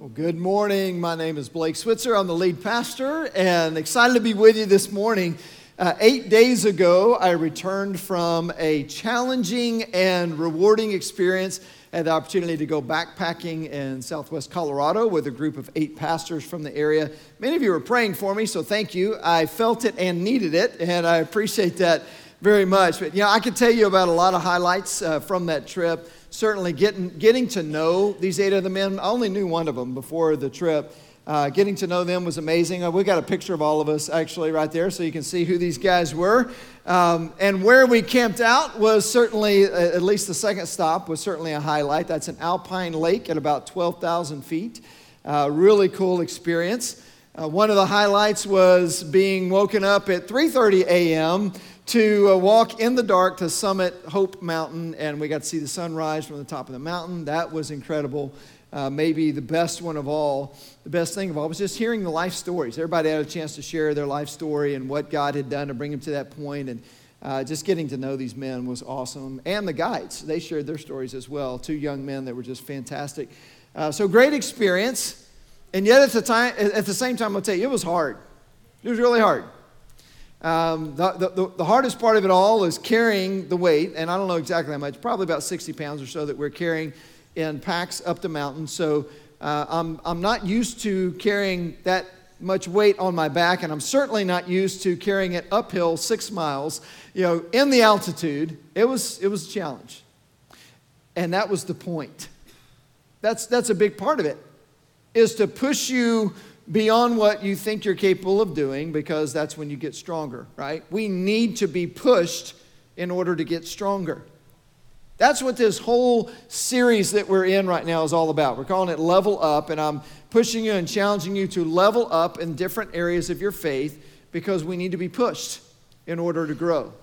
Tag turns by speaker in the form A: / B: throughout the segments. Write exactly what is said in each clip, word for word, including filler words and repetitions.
A: Well, good morning. My name is Blake Switzer. I'm the lead pastor and excited to be with you this morning. Uh, eight days ago, I returned from a challenging and rewarding experience. I had the opportunity to go backpacking in southwest Colorado with a group of eight pastors from the area. Many of you were praying for me, so thank you. I felt it and needed it, and I appreciate that very much. But, you know, I could tell you about a lot of highlights uh, from that trip. Certainly getting getting to know these eight other men. I only knew one of them before the trip. Uh, getting to know them was amazing. Uh, we got a picture of all of us actually right there so you can see who these guys were. Um, and where we camped out was certainly, uh, at least the second stop, was certainly a highlight. That's an alpine lake at about twelve thousand feet. Uh, really cool experience. Uh, one of the highlights was being woken up at three thirty a.m. to uh, walk in the dark to summit Hope Mountain, and we got to see the sunrise from the top of the mountain. That was incredible. Uh, maybe the best one of all, the best thing of all was just hearing the life stories. Everybody had a chance to share their life story and what God had done to bring them to that point, and uh, just getting to know these men was awesome. And the guides, they shared their stories as well. Two young men that were just fantastic. Uh, so great experience. And yet at the time, at the same time, I'll tell you, it was hard. It was really hard. Um, the, the, the hardest part of it all is carrying the weight, and I don't know exactly how much, probably about sixty pounds or so that we're carrying in packs up the mountain. So uh, I'm, I'm not used to carrying that much weight on my back, and I'm certainly not used to carrying it uphill six miles, you know, in the altitude. It was, it was a challenge. And that was the point. That's, that's a big part of it, is to push you beyond what you think you're capable of doing, because that's when you get stronger, right? We need to be pushed in order to get stronger. That's what this whole series that we're in right now is all about. We're calling it Level Up, and I'm pushing you and challenging you to level up in different areas of your faith, because we need to be pushed in order to grow.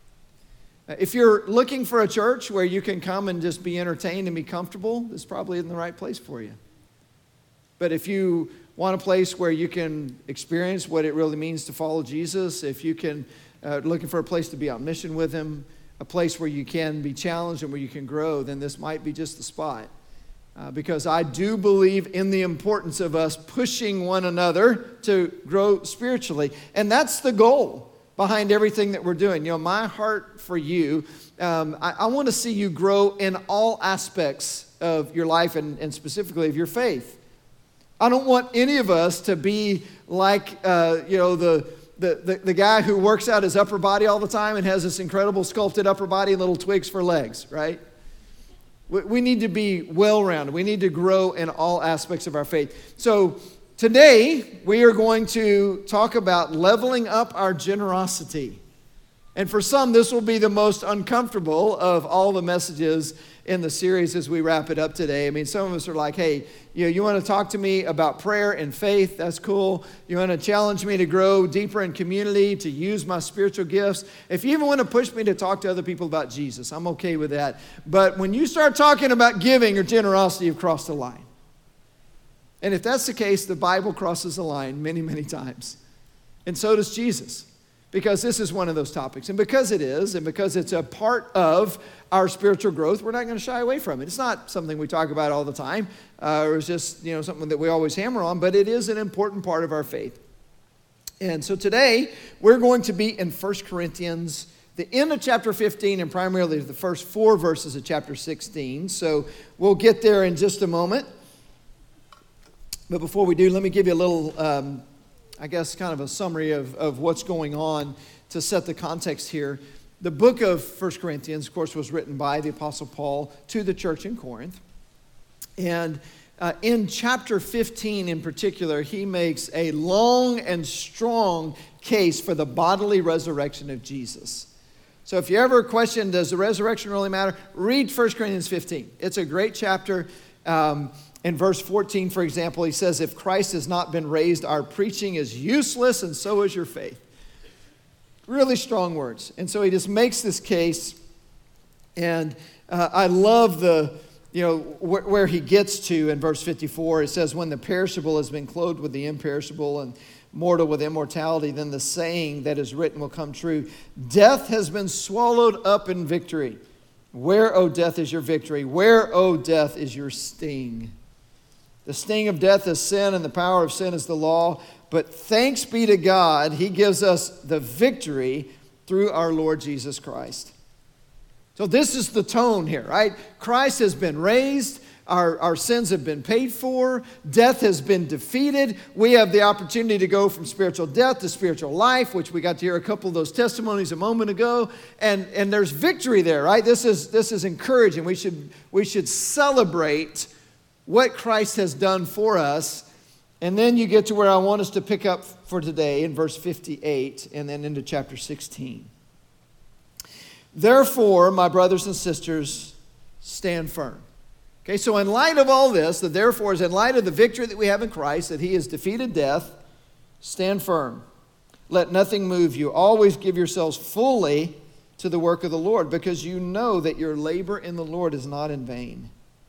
A: If you're looking for a church where you can come and just be entertained and be comfortable, this probably isn't the right place for you. But if you want a place where you can experience what it really means to follow Jesus, if you can, uh, looking for a place to be on mission with Him, a place where you can be challenged and where you can grow, then this might be just the spot. Uh, because I do believe in the importance of us pushing one another to grow spiritually. And that's the goal behind everything that we're doing. You know, my heart for you, um, I, I want to see you grow in all aspects of your life, and, and specifically of your faith. I don't want any of us to be like, uh, you know, the, the, the, the guy who works out his upper body all the time and has this incredible sculpted upper body and little twigs for legs, right? We, we need to be well-rounded. We need to grow in all aspects of our faith. So today, we are going to talk about leveling up our generosity. And for some, this will be the most uncomfortable of all the messages in the series as we wrap it up today. I mean, some of us are like, hey, you know, you want to talk to me about prayer and faith? That's cool. You want to challenge me to grow deeper in community, to use my spiritual gifts? If you even want to push me to talk to other people about Jesus, I'm okay with that. But when you start talking about giving or generosity, you've crossed the line. And if that's the case, the Bible crosses the line many, many times. And so does Jesus. Because this is one of those topics. And because it is, and because it's a part of our spiritual growth, we're not going to shy away from it. It's not something we talk about all the time, uh, or it's just, you know, something that we always hammer on, but it is an important part of our faith. And so today, we're going to be in First Corinthians, the end of chapter fifteen, and primarily the first four verses of chapter sixteen. So we'll get there in just a moment. But before we do, let me give you a little Um, I guess kind of a summary of, of what's going on to set the context here. The book of First Corinthians, of course, was written by the Apostle Paul to the church in Corinth. And uh, in chapter fifteen in particular, he makes a long and strong case for the bodily resurrection of Jesus. So if you ever question, does the resurrection really matter? Read First Corinthians fifteen. It's a great chapter. Um, In verse fourteen, for example, he says, if Christ has not been raised, our preaching is useless, and so is your faith. Really strong words. And so he just makes this case, and uh, I love the, you know, wh- where he gets to in verse fifty-four. It says, when the perishable has been clothed with the imperishable, and mortal with immortality, then the saying that is written will come true. Death has been swallowed up in victory. Where, O death, is your victory? Where, O death, is your sting? The sting of death is sin, and the power of sin is the law. But thanks be to God, he gives us the victory through our Lord Jesus Christ. So this is the tone here, right? Christ has been raised. Our, our sins have been paid for. Death has been defeated. We have the opportunity to go from spiritual death to spiritual life, which we got to hear a couple of those testimonies a moment ago. And, and there's victory there, right? This is, this is encouraging. We should, we should celebrate what Christ has done for us. And then you get to where I want us to pick up for today in verse fifty-eight and then into chapter sixteen. Therefore, my brothers and sisters, stand firm. Okay, so in light of all this, the therefore is in light of the victory that we have in Christ, that he has defeated death, stand firm. Let nothing move you. Always give yourselves fully to the work of the Lord, because you know that your labor in the Lord is not in vain.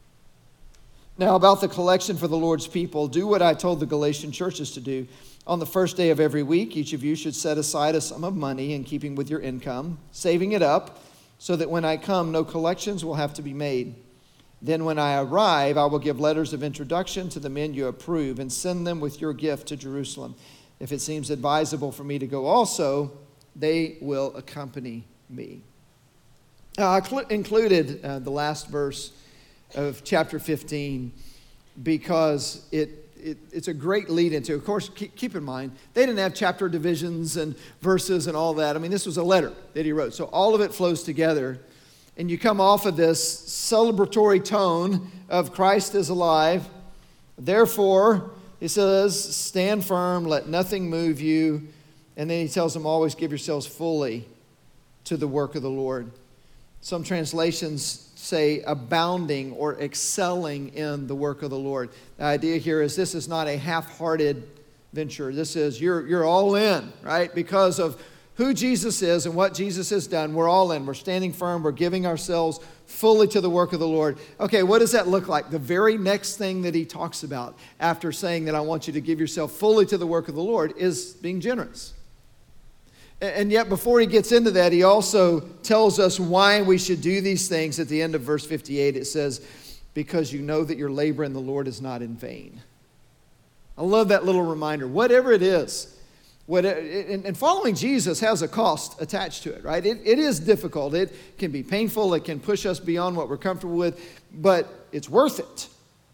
A: Now, about the collection for the Lord's people, do what I told the Galatian churches to do. On the first day of every week, each of you should set aside a sum of money in keeping with your income, saving it up, so that when I come, no collections will have to be made. Then when I arrive, I will give letters of introduction to the men you approve and send them with your gift to Jerusalem. If it seems advisable for me to go also, they will accompany me. Now, I cl- included uh, the last verse of chapter fifteen because it, it it's a great lead into. Of course, keep, keep in mind, they didn't have chapter divisions and verses and all that. I mean, this was a letter that he wrote. So all of it flows together. And you come off of this celebratory tone of Christ is alive. Therefore, he says, stand firm, let nothing move you. And then he tells them, always give yourselves fully to the work of the Lord. Some translations say abounding or excelling in the work of the Lord. The idea here is this is not a half-hearted venture. This is you're, you're all in, right? Because of who Jesus is and what Jesus has done, we're all in. We're standing firm. We're giving ourselves fully to the work of the Lord. Okay, what does that look like? The very next thing that he talks about after saying that I want you to give yourself fully to the work of the Lord is being generous. And yet before he gets into that, he also tells us why we should do these things. At the end of verse fifty-eight, it says, because you know that your labor in the Lord is not in vain. I love that little reminder. Whatever it is, What, and following Jesus has a cost attached to it, right? It, it is difficult. It can be painful. It can push us beyond what we're comfortable with, but it's worth it.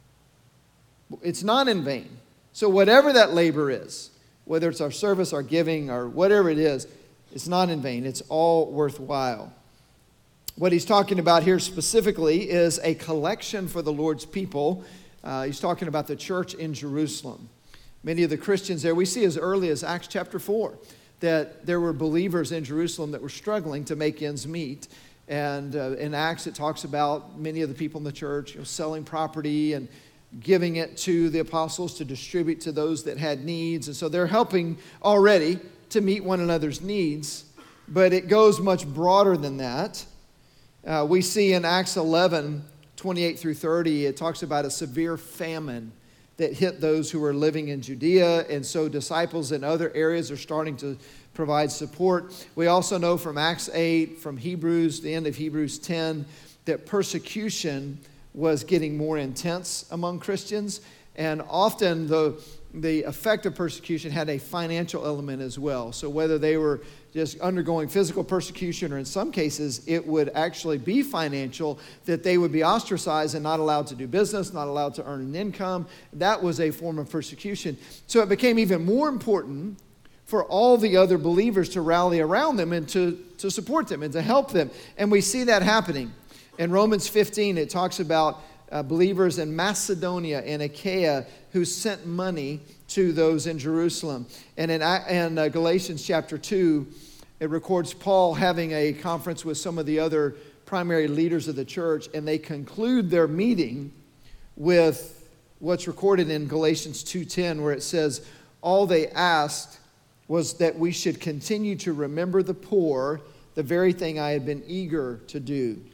A: It's not in vain. So whatever that labor is, whether it's our service, our giving, or whatever it is, it's not in vain. It's all worthwhile. What he's talking about here specifically is a collection for the Lord's people. Uh, he's talking about the church in Jerusalem. Many of the Christians there, we see as early as Acts chapter four, that there were believers in Jerusalem that were struggling to make ends meet. And uh, in Acts, it talks about many of the people in the church, you know, selling property and giving it to the apostles to distribute to those that had needs. And so they're helping already to meet one another's needs. But it goes much broader than that. Uh, we see in Acts eleven, twenty-eight through thirty, it talks about a severe famine that hit those who were living in Judea, and so disciples in other areas are starting to provide support. We also know from Acts eight, from Hebrews, the end of Hebrews ten, that persecution was getting more intense among Christians, and often the, the effect of persecution had a financial element as well. So whether they were just undergoing physical persecution, or in some cases it would actually be financial, that they would be ostracized and not allowed to do business, not allowed to earn an income. That was a form of persecution. So it became even more important for all the other believers to rally around them and to, to support them and to help them. And we see that happening. In Romans fifteen, it talks about uh, believers in Macedonia and Achaia who sent money to those in Jerusalem. And in, in uh, Galatians chapter two, it records Paul having a conference with some of the other primary leaders of the church, and they conclude their meeting with what's recorded in Galatians two ten, where it says, all they asked was that we should continue to remember the poor, the very thing I had been eager to do.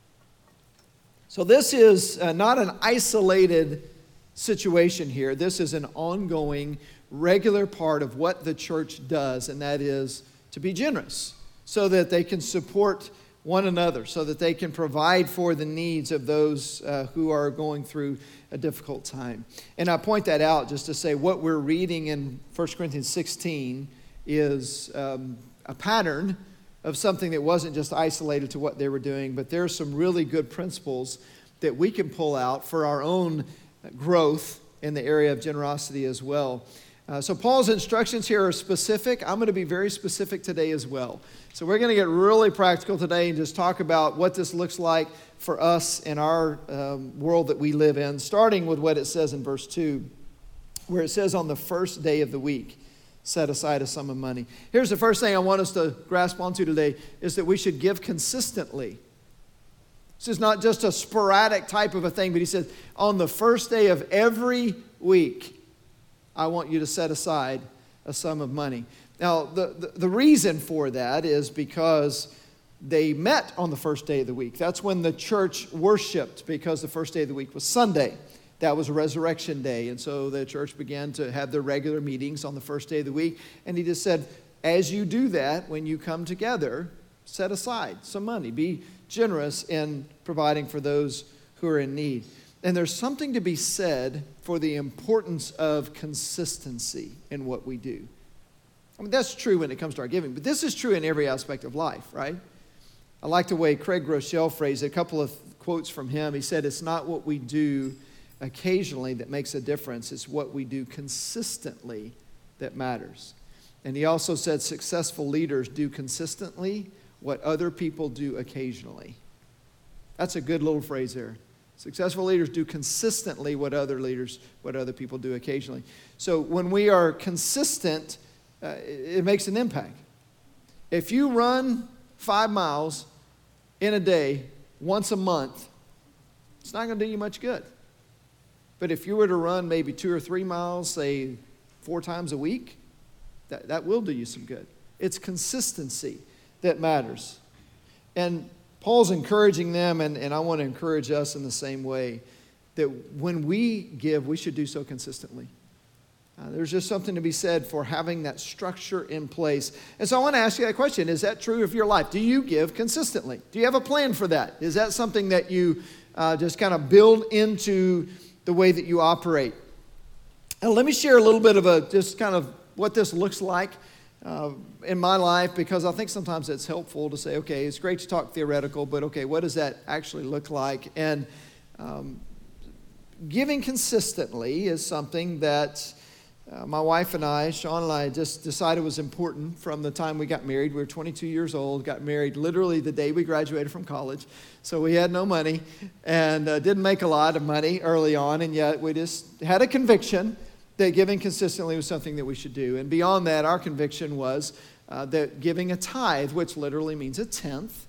A: So this is uh, not an isolated situation here. This is an ongoing, regular part of what the church does, and that is to be generous so that they can support one another so that they can provide for the needs of those uh, who are going through a difficult time. And I point that out just to say what we're reading in First Corinthians sixteen is um, a pattern of something that wasn't just isolated to what they were doing, but there are some really good principles that we can pull out for our own growth in the area of generosity as well. Uh, so Paul's instructions here are specific. I'm going to be very specific today as well. So we're going to get really practical today and just talk about what this looks like for us in our um, world that we live in, starting with what it says in verse two, where it says on the first day of the week, set aside a sum of money. Here's the first thing I want us to grasp onto today, is that we should give consistently. This is not just a sporadic type of a thing, but he says, on the first day of every week, I want you to set aside a sum of money. Now, the, the, the reason for that is because they met on the first day of the week. That's when the church worshiped, because the first day of the week was Sunday. That was a resurrection day, and so the church began to have their regular meetings on the first day of the week. And he just said, as you do that, when you come together, set aside some money. Be generous in providing for those who are in need. And there's something to be said for the importance of consistency in what we do. I mean, that's true when it comes to our giving, but this is true in every aspect of life, right? I like the way Craig Rochelle phrased it. A couple of quotes from him. He said, it's not what we do occasionally that makes a difference. It's what we do consistently that matters. And he also said successful leaders do consistently what other people do occasionally. That's a good little phrase there. Successful leaders do consistently what other leaders, what other people do occasionally. So when we are consistent, uh, it, it makes an impact. If you run five miles in a day once a month, it's not going to do you much good. But if you were to run maybe two or three miles, say four times a week, that, that will do you some good. It's consistency that matters. And Paul's encouraging them, and, and I want to encourage us in the same way, that when we give, we should do so consistently. Uh, there's just something to be said for having that structure in place. And so I want to ask you that question. Is that true of your life? Do you give consistently? Do you have a plan for that? Is that something that you uh, just kind of build into the way that you operate? Now, let me share a little bit of a just kind of what this looks like uh, in my life, because I think sometimes it's helpful to say, okay, it's great to talk theoretical, but okay, what does that actually look like? And um, giving consistently is something that uh, my wife and I, Sean and I, just decided was important from the time we got married. We were twenty-two years old, got married literally the day we graduated from college. So we had no money and uh, didn't make a lot of money early on, and yet we just had a conviction that giving consistently was something that we should do. And beyond that, our conviction was uh, that giving a tithe, which literally means a tenth,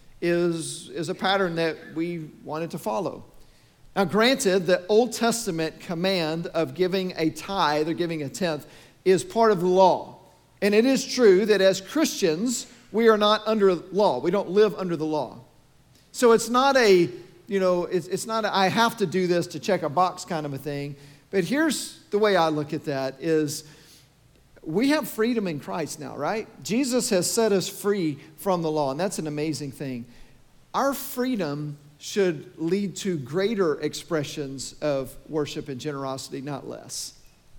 A: is, is a pattern that we wanted to follow. Now, granted, the Old Testament command of giving a tithe or giving a tenth is part of the law. And it is true that as Christians, we are not under law. We don't live under the law. So it's not a, you know, it's, it's not a, I have to do this to check a box kind of a thing. But here's the way I look at that is we have freedom in Christ now, right? Jesus has set us free from the law, and that's an amazing thing. Our freedom should lead to greater expressions of worship and generosity, not less.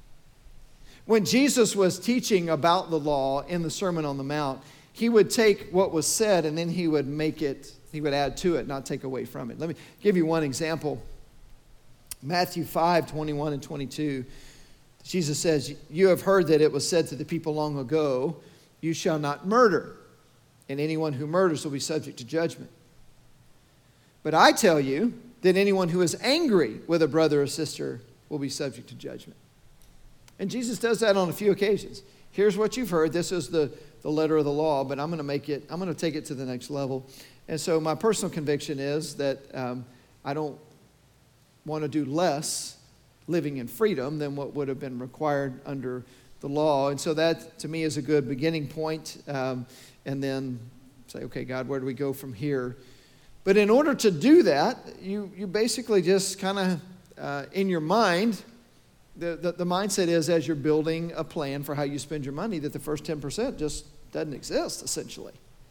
A: When Jesus was teaching about the law in the Sermon on the Mount, he would take what was said and then he would make it, he would add to it, not take away from it. Let me give you one example. Matthew five, twenty-one and twenty-two, Jesus says, you have heard that it was said to the people long ago, you shall not murder, and anyone who murders will be subject to judgment. But I tell you that anyone who is angry with a brother or sister will be subject to judgment. And Jesus does that on a few occasions. Here's what you've heard. This is the, the letter of the law, but I'm going to make it, I'm going to take it to the next level. And so my personal conviction is that um, I don't want to do less living in freedom than what would have been required under the law. And so that, to me, is a good beginning point. Um, and then say, okay, God, where do we go from here? But in order to do that, you, you basically just kind of, uh, in your mind, the, the, the mindset is as you're building a plan for how you spend your money, that the first ten percent just doesn't exist, essentially.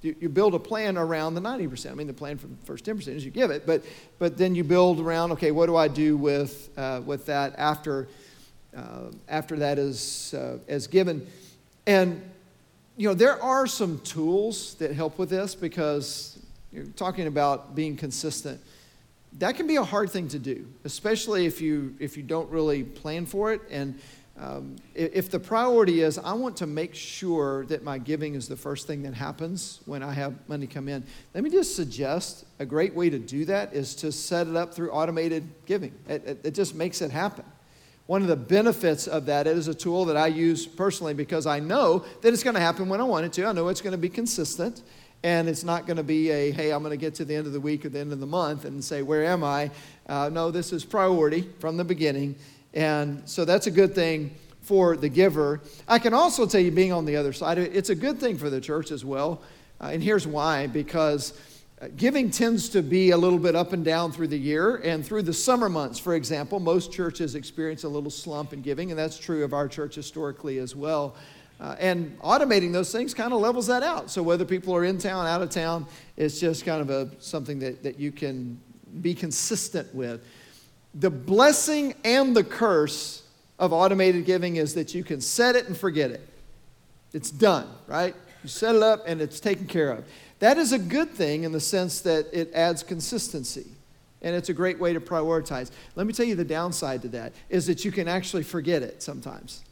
A: You, you build a plan around the ninety percent. I mean, the plan for the first ten percent is you give it, but but then you build around, okay, what do I do with uh, with that after uh, after that is uh, is given? And you know, there are some tools that help with this, because you're talking about being consistent. That can be a hard thing to do, especially if you if you don't really plan for it. And um, if the priority is, I want to make sure that my giving is the first thing that happens when I have money come in, let me just suggest a great way to do that is to set it up through automated giving. It, it, it just makes it happen. One of the benefits of that is a tool that I use personally, because I know that it's going to happen when I want it to. I know it's going to be consistent. And it's not going to be a, hey, I'm going to get to the end of the week or the end of the month and say, where am I? Uh, no, this is priority from the beginning. And so that's a good thing for the giver. I can also tell you, being on the other side, it's a good thing for the church as well. Uh, and here's why. Because giving tends to be a little bit up and down through the year. And through the summer months, for example, most churches experience a little slump in giving. And that's true of our church historically as well. Uh, and automating those things kind of levels that out. So whether people are in town, out of town, it's just kind of a something that, that you can be consistent with. The blessing and the curse of automated giving is that you can set it and forget it. It's done, right? You set it up and it's taken care of. That is a good thing in the sense that it adds consistency. And it's a great way to prioritize. Let me tell you the downside to that is that you can actually forget it sometimes.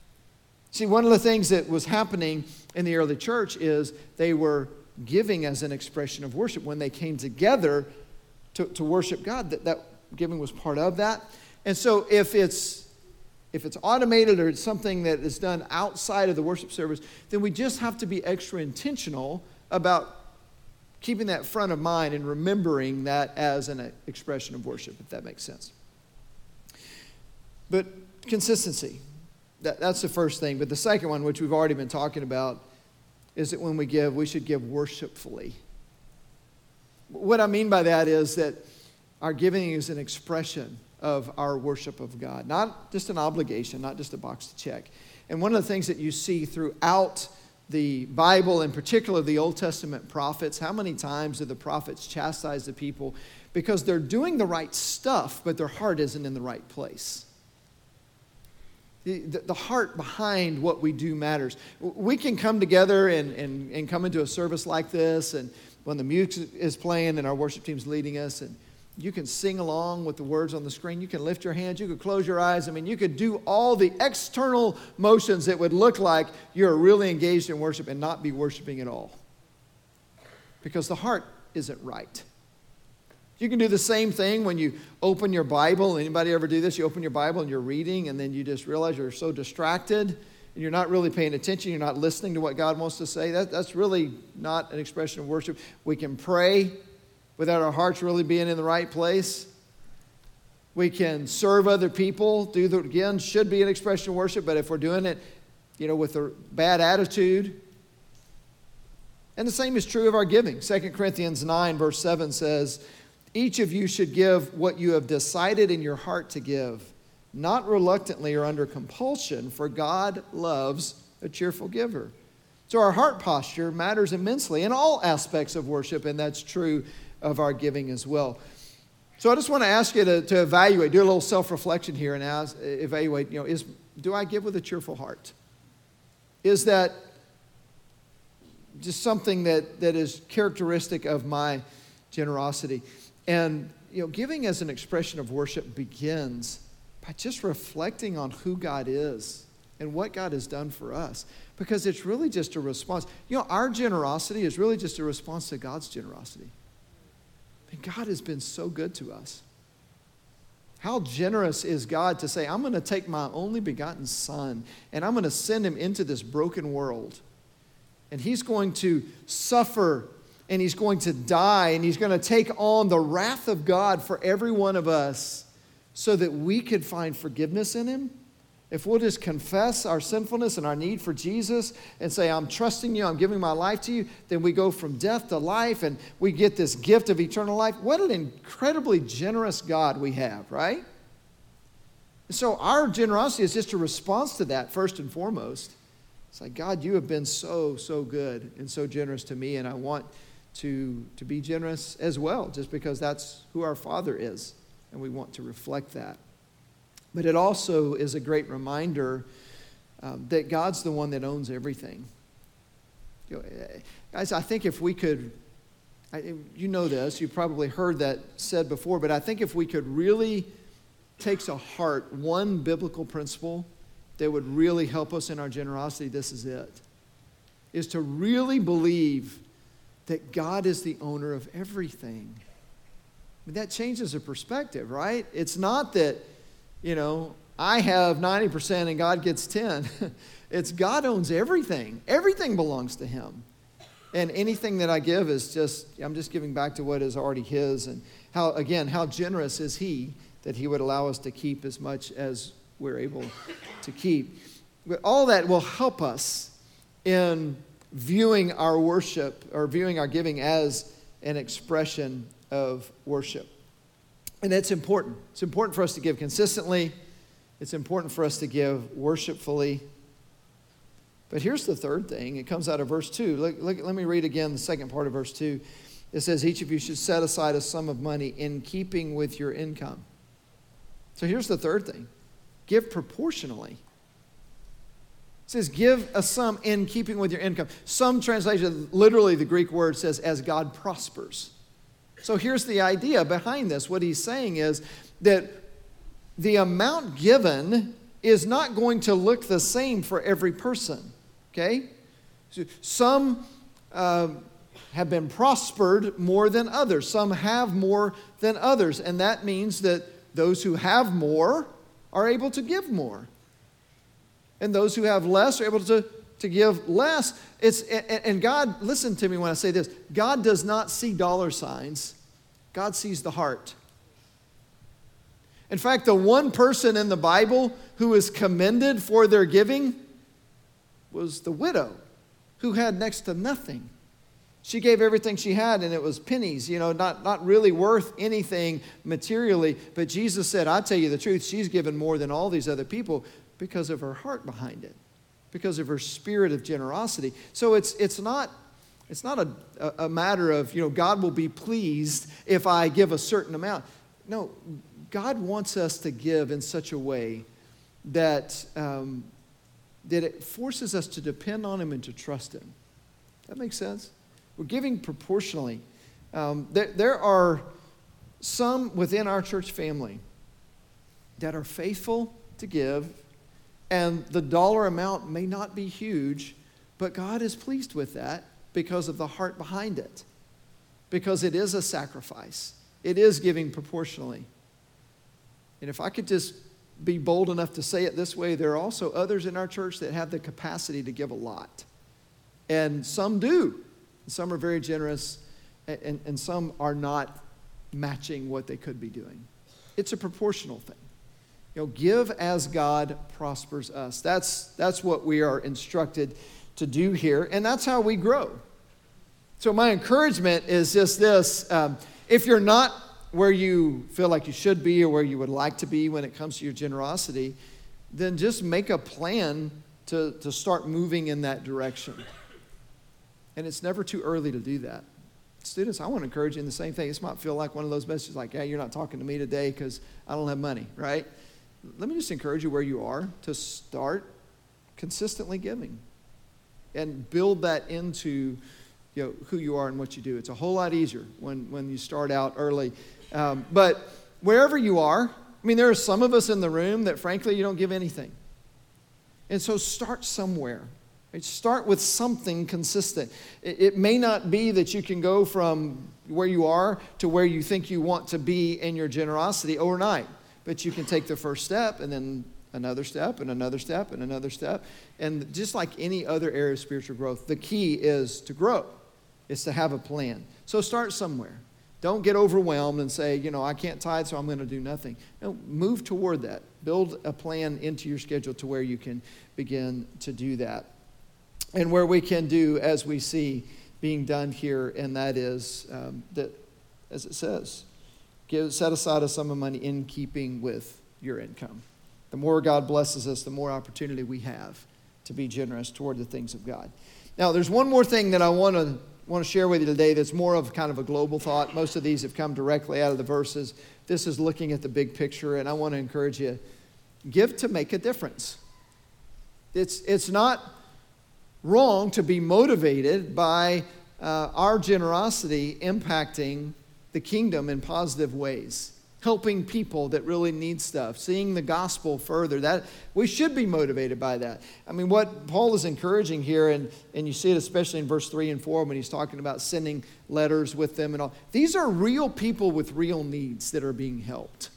A: See, one of the things that was happening in the early church is they were giving as an expression of worship. When they came together to, to worship God, that, that giving was part of that. And so if it's if it's automated or it's something that is done outside of the worship service, then we just have to be extra intentional about keeping that front of mind and remembering that as an expression of worship, if that makes sense. But consistency. That, that's the first thing. But the second one, which we've already been talking about, is that when we give, we should give worshipfully. What I mean by that is that our giving is an expression of our worship of God, not just an obligation, not just a box to check. And one of the things that you see throughout the Bible, in particular the Old Testament prophets, how many times do the prophets chastise the people because they're doing the right stuff, but their heart isn't in the right place? The, the heart behind what we do matters. We can come together and, and, and come into a service like this, and when the music is playing and our worship team's leading us, and you can sing along with the words on the screen. You can lift your hands. You could close your eyes. I mean, you could do all the external motions that would look like you're really engaged in worship and not be worshiping at all, because the heart isn't right. You can do the same thing when you open your Bible. Anybody ever do this? You open your Bible and you're reading, and then you just realize you're so distracted and you're not really paying attention. You're not listening to what God wants to say. That, that's really not an expression of worship. We can pray without our hearts really being in the right place. We can serve other people. Do the, again, should be an expression of worship, but if we're doing it, you know, with a bad attitude. And the same is true of our giving. Second Corinthians nine, verse seven says, each of you should give what you have decided in your heart to give, not reluctantly or under compulsion, for God loves a cheerful giver. So our heart posture matters immensely in all aspects of worship, and that's true of our giving as well. So I just want to ask you to, to evaluate, do a little self-reflection here and ask, evaluate, you know, is do I give with a cheerful heart? Is that just something that, that is characteristic of my generosity? And, you know, giving as an expression of worship begins by just reflecting on who God is and what God has done for us, because it's really just a response. You know, our generosity is really just a response to God's generosity. And God has been so good to us. How generous is God to say, I'm going to take my only begotten son and I'm going to send him into this broken world. And he's going to suffer and he's going to die and he's going to take on the wrath of God for every one of us so that we could find forgiveness in him. If we'll just confess our sinfulness and our need for Jesus and say, I'm trusting you, I'm giving my life to you, then we go from death to life and we get this gift of eternal life. What an incredibly generous God we have, right? So our generosity is just a response to that, first and foremost. It's like, God, you have been so, so good and so generous to me, and I want to, to be generous as well, just because that's who our Father is, and we want to reflect that. But it also is a great reminder um, that God's the one that owns everything. You know, guys, I think if we could, I, you know this, you've probably heard that said before, but I think if we could really take to heart one biblical principle that would really help us in our generosity, this is it, is to really believe that God is the owner of everything. I mean, that changes the perspective, right? It's not that, you know, I have ninety percent and God gets ten. It's God owns everything. Everything belongs to him. And anything that I give is just, I'm just giving back to what is already his. And how, again, how generous is he that he would allow us to keep as much as we're able to keep. But all that will help us in viewing our worship or viewing our giving as an expression of worship. And it's important. It's important for us to give consistently. It's important for us to give worshipfully. But here's the third thing. It comes out of verse two. Look, look, let me read again the second part of verse two. It says, each of you should set aside a sum of money in keeping with your income. So here's the third thing. Give proportionally. It says, give a sum in keeping with your income. Some translation, literally the Greek word says, as God prospers. So here's the idea behind this. What he's saying is that the amount given is not going to look the same for every person. Okay? So some uh, have been prospered more than others. Some have more than others. And that means that those who have more are able to give more. And those who have less are able to, to give less. It's, and God, listen to me when I say this. God does not see dollar signs. God sees the heart. In fact, the one person in the Bible who is commended for their giving was the widow who had next to nothing. She gave everything she had, and it was pennies, you know, not, not really worth anything materially. But Jesus said, I tell you the truth, she's given more than all these other people because of her heart behind it, because of her spirit of generosity. So it's it's not it's not a, a matter of, you know, God will be pleased if I give a certain amount. No, God wants us to give in such a way that, um, that it forces us to depend on him and to trust him. That makes sense? We're giving proportionally. Um, there, there are some within our church family that are faithful to give, and the dollar amount may not be huge, but God is pleased with that because of the heart behind it, because it is a sacrifice. It is giving proportionally. And if I could just be bold enough to say it this way, there are also others in our church that have the capacity to give a lot. And some do. Some are very generous, and, and some are not matching what they could be doing. It's a proportional thing. You know, give as God prospers us. That's, that's what we are instructed to do here, and that's how we grow. So my encouragement is just this. Um, if you're not where you feel like you should be or where you would like to be when it comes to your generosity, then just make a plan to, to start moving in that direction. And it's never too early to do that. Students, I want to encourage you in the same thing. This might feel like one of those messages like, yeah, you're not talking to me today because I don't have money, right? Let me just encourage you where you are to start consistently giving and build that into, you know, who you are and what you do. It's a whole lot easier when, when you start out early. Um, but wherever you are, I mean, there are some of us in the room that, frankly, you don't give anything. And so start somewhere. Right? Start with something consistent. It, it may not be that you can go from where you are to where you think you want to be in your generosity overnight. But you can take the first step and then another step and another step and another step. And just like any other area of spiritual growth, the key is to grow. It's to have a plan. So start somewhere. Don't get overwhelmed and say, you know, I can't tithe, so I'm going to do nothing. No, move toward that. Build a plan into your schedule to where you can begin to do that. And where we can do as we see being done here, and that is um, that, as it says, give, set aside a sum of money in keeping with your income. The more God blesses us, the more opportunity we have to be generous toward the things of God. Now, there's one more thing that I want to want to share with you today that's more of kind of a global thought. Most of these have come directly out of the verses. This is looking at the big picture, and I want to encourage you, give to make a difference. It's, it's not wrong to be motivated by uh, our generosity impacting the kingdom in positive ways, helping people that really need stuff, seeing the gospel further. That we should be motivated by that. I mean, what Paul is encouraging here, and, and you see it especially in verse three and four when he's talking about sending letters with them and all. These are real people with real needs that are being helped.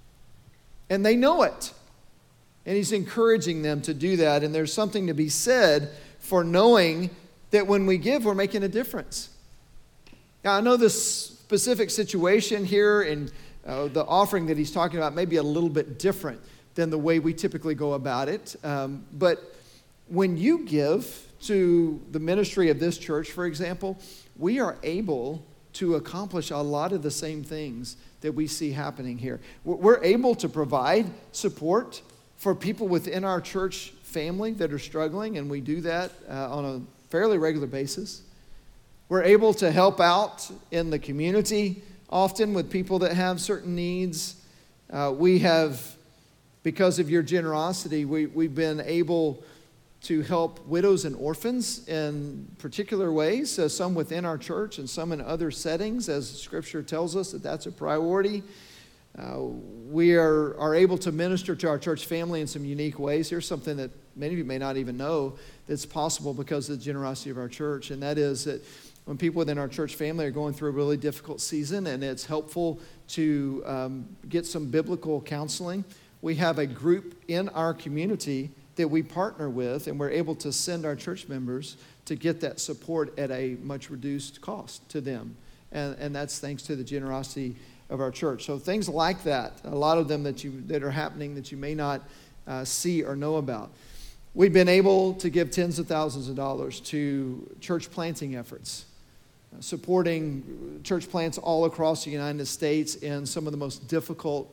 A: And they know it. And he's encouraging them to do that. And there's something to be said for knowing that when we give, we're making a difference. Now, I know this specific situation here in uh, the offering that he's talking about may be a little bit different than the way we typically go about it. Um, but when you give to the ministry of this church, for example, we are able to accomplish a lot of the same things that we see happening here. We're able to provide support for people within our church family that are struggling, and we do that uh, on a fairly regular basis. We're able to help out in the community often with people that have certain needs. Uh, we have, because of your generosity, we, we've been able to help widows and orphans in particular ways, uh, some within our church and some in other settings, as Scripture tells us that that's a priority. Uh, we are, are able to minister to our church family in some unique ways. Here's something that many of you may not even know that's possible because of the generosity of our church, and that is that when people within our church family are going through a really difficult season and it's helpful to um, get some biblical counseling, we have a group in our community that we partner with, and we're able to send our church members to get that support at a much reduced cost to them. And, and that's thanks to the generosity of our church. So things like that, a lot of them that you that are happening that you may not uh, see or know about. We've been able to give tens of thousands of dollars to church planting efforts, uh, supporting church plants all across the United States in some of the most difficult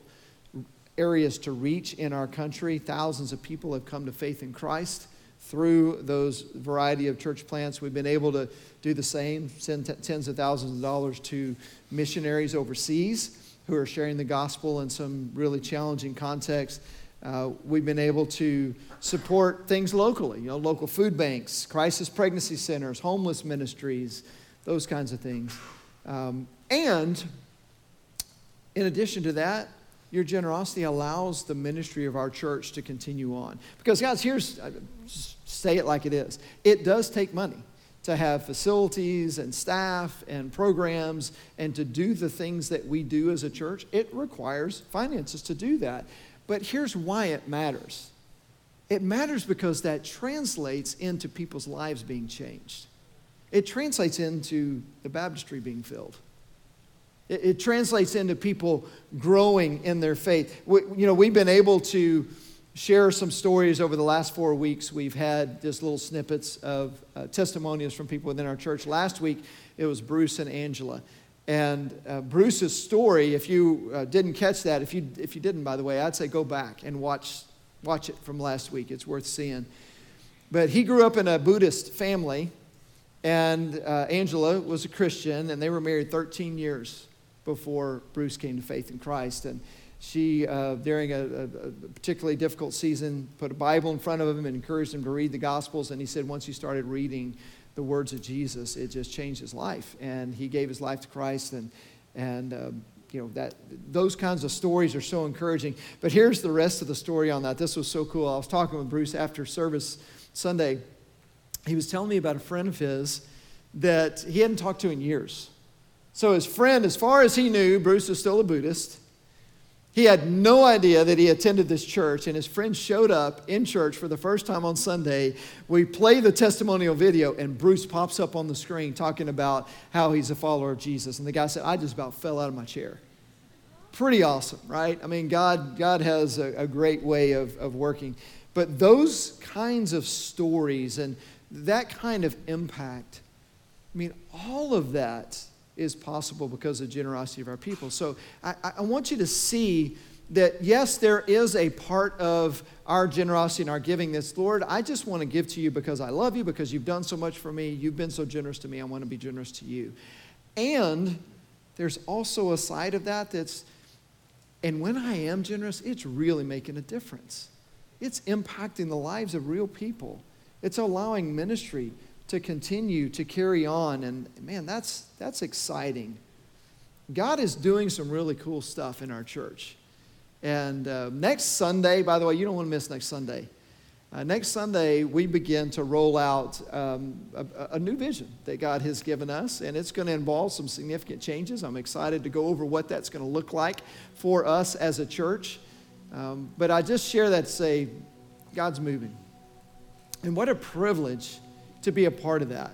A: areas to reach in our country. Thousands of people have come to faith in Christ through those variety of church plants. We've been able to do the same, send t- tens of thousands of dollars to missionaries overseas who are sharing the gospel in some really challenging contexts. Uh, we've been able to support things locally, you know, local food banks, crisis pregnancy centers, homeless ministries, those kinds of things. Um, and in addition to that, your generosity allows the ministry of our church to continue on. Because guys, here's, just say it like it is. It does take money to have facilities and staff and programs and to do the things that we do as a church. It requires finances to do that. But here's why it matters. It matters because that translates into people's lives being changed. It translates into the baptistry being filled. It, it translates into people growing in their faith. We, you know, we've been able to share some stories over the last four weeks. We've had just little snippets of uh, testimonials from people within our church. Last week, it was Bruce and Angela. And uh, Bruce's story, if you uh, didn't catch that, if you if you didn't, by the way, I'd say go back and watch watch it from last week. It's worth seeing. But he grew up in a Buddhist family, and uh, Angela was a Christian, and they were married thirteen years before Bruce came to faith in Christ. And she, uh, during a, a, a particularly difficult season, put a Bible in front of him and encouraged him to read the Gospels. And he said once he started reading the words of Jesus, it just changed his life, and he gave his life to Christ, and and um, you know that those kinds of stories are so encouraging. But here's the rest of the story on that. This was so cool. I was talking with Bruce after service Sunday. He was telling me about a friend of his that he hadn't talked to in years. So his friend, as far as he knew, Bruce was still a Buddhist. He had no idea that he attended this church, and his friend showed up in church for the first time on Sunday. We play the testimonial video, and Bruce pops up on the screen talking about how he's a follower of Jesus. And the guy said, I just about fell out of my chair. Pretty awesome, right? I mean, God, God has a, a great way of, of working. But those kinds of stories and that kind of impact, I mean, all of that is possible because of the generosity of our people. So I, I want you to see that yes, there is a part of our generosity and our giving that's, Lord, I just want to give to you because I love you, because you've done so much for me. You've been so generous to me. I want to be generous to you. And there's also a side of that that's, and when I am generous, it's really making a difference. It's impacting the lives of real people. It's allowing ministry to continue to carry on. And man, that's that's exciting. God is doing some really cool stuff in our church. And uh, next Sunday, by the way, you don't want to miss next Sunday. Uh, next Sunday, we begin to roll out um, a, a new vision that God has given us, and it's going to involve some significant changes. I'm excited to go over what that's going to look like for us as a church. Um, but I just share that to say, God's moving. And what a privilege to be a part of that.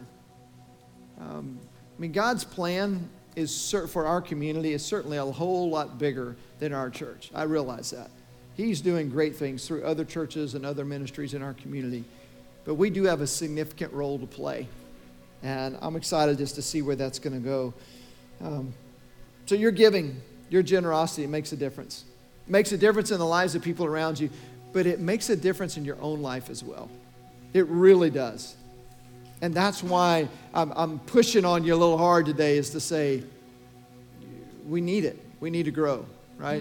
A: Um, I mean, God's plan is cert- for our community is certainly a whole lot bigger than our church. I realize that. He's doing great things through other churches and other ministries in our community. But we do have a significant role to play. And I'm excited just to see where that's going to go. Um, so your giving, your generosity, it makes a difference. It makes a difference in the lives of people around you, but it makes a difference in your own life as well. It really does. And that's why I'm, I'm pushing on you a little hard today, is to say, we need it. We need to grow, right?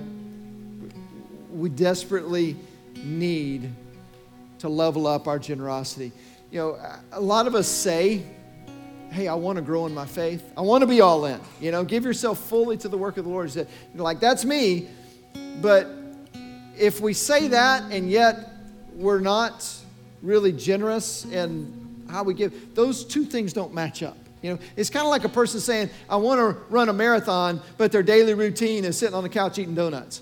A: We desperately need to level up our generosity. You know, a lot of us say, hey, I want to grow in my faith. I want to be all in. You know, give yourself fully to the work of the Lord. You're like, that's me. But if we say that and yet we're not really generous in how we give, those two things don't match up. You know, it's kind of like a person saying, I want to run a marathon, but their daily routine is sitting on the couch eating donuts.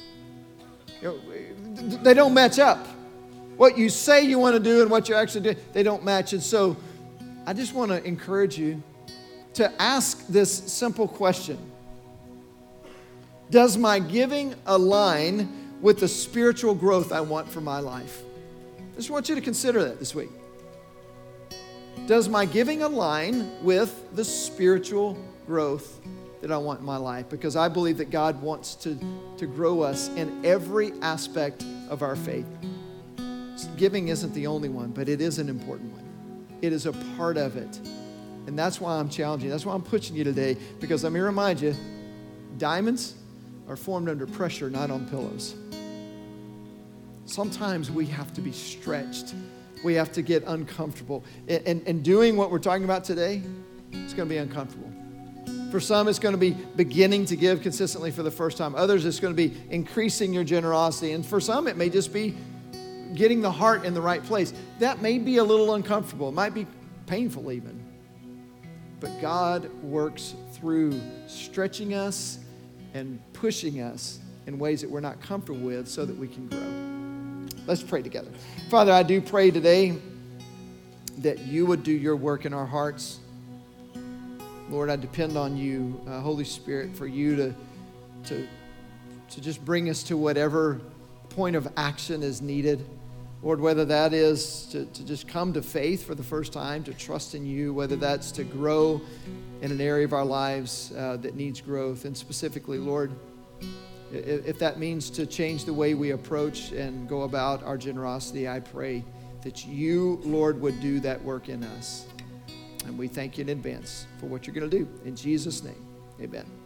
A: You know, they don't match up. What you say you want to do and what you actually do, they don't match. And so I just want to encourage you to ask this simple question. Does my giving align with the spiritual growth I want for my life? I just want you to consider that this week. Does my giving align with the spiritual growth that I want in my life? Because I believe that God wants to, to grow us in every aspect of our faith. Giving isn't the only one, but it is an important one. It is a part of it. And that's why I'm challenging you. That's why I'm pushing you today. Because let me remind you, diamonds are formed under pressure, not on pillows. Sometimes we have to be stretched. We have to get uncomfortable. And, and, and doing what we're talking about today, it's going to be uncomfortable. For some, it's going to be beginning to give consistently for the first time. Others, it's going to be increasing your generosity. And for some, it may just be getting the heart in the right place. That may be a little uncomfortable. It might be painful even. But God works through stretching us and pushing us in ways that we're not comfortable with so that we can grow. Let's pray together. Father, I do pray today that you would do your work in our hearts. Lord, I depend on you, uh, Holy Spirit, for you to, to, to just bring us to whatever point of action is needed. Lord, whether that is to, to just come to faith for the first time, to trust in you, whether that's to grow in an area of our lives uh, that needs growth. And specifically, Lord, if, if that means to change the way we approach and go about our generosity, I pray that you, Lord, would do that work in us. And we thank you in advance for what you're going to do. In Jesus' name, amen.